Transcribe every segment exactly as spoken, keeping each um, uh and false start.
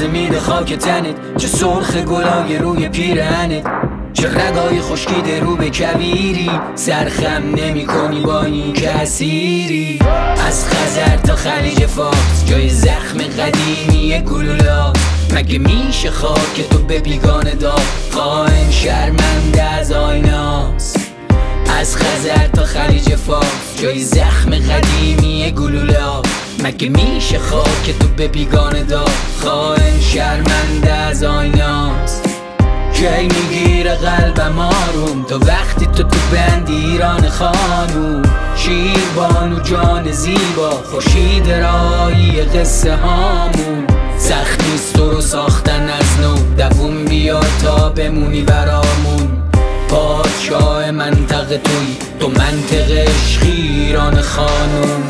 تازه میده خاک تنت، چه سرخ گلای روی پیرهنت، چه رگای خشکیده رو به کویری، سرخم نمی کنی با این کسیری. از خزر تا خلیج فارس جای زخم قدیمی گلولا، مگه میشه خاک تو به بیگانه داد؟ خائن شرمنده از آیناست. از خزر تا خلیج فارس جای زخم قدیمی گلولا، مگه میشه خاک تو به بیگانه داد؟ خائن شرمنده از آیناست. کی میگیره قلبم آروم تا وقتی تو تو بندی ایران خانوم، شیر بانو جان زیبا خورشید راهی قصه هامون. سخت نیست تو رو ساختن از نو، دووم بیار تا بمونی برامون. پادشاه منطقه توی تو منطقه عشقی ایران خانوم.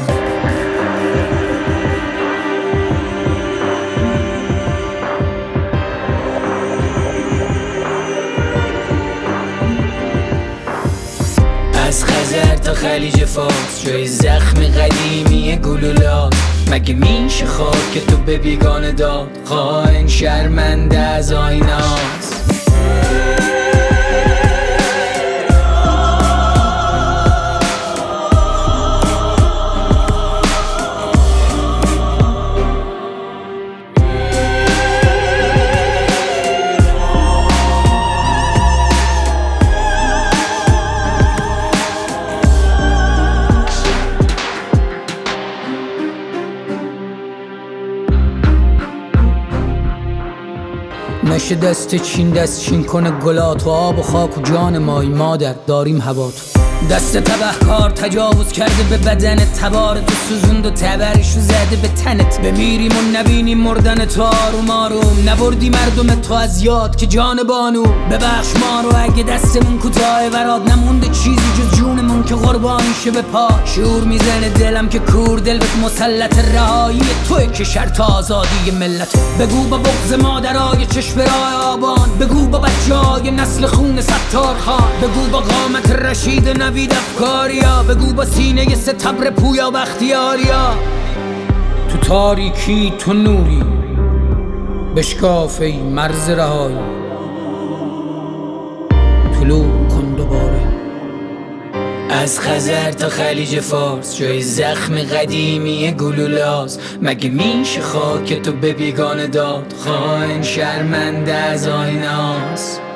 از خزر تا خلیج فارس جای زخم قدیمی گلولا، مگه میشه خاک تو به بیگانه داد؟ خائن شرمنده از آیناست. نشه دست چین دست چین کنه گلات و آب و خاک و جان مای مادر داریم هوات. دست تبهکار تجاوز کرده به بدن تبار تو، سوزوند و تبرشو زده به تنت. بمیریم و نبینیم مردن تو آروم آروم، نبردی مردم تو از یاد که جان بانو. ببخش ما رو اگه دستمون کوتاه وراد، نمونده چیزی جز جونمون که قربانی شه به پا. شعور میزنه دلم که کور دل به مسلط رهایی توی که شرط آزادی ملت. بگو با بغض مادرای چشم راه آبان، بگو با بچهای نسل خون ستار خان، بگو با قامت رشید نوید افکاریا، بگو با سینه ستبر پویا بختیاریا. تو تاریکی تو نوری بشکاف ای مرز رهایی، طلوع کن دوباره. از خزر تا خلیج فارس جای زخم قدیمی گلولاست، مگه میشه خاک تو به بیگانه داد؟ خائن شرمنده از آیناست.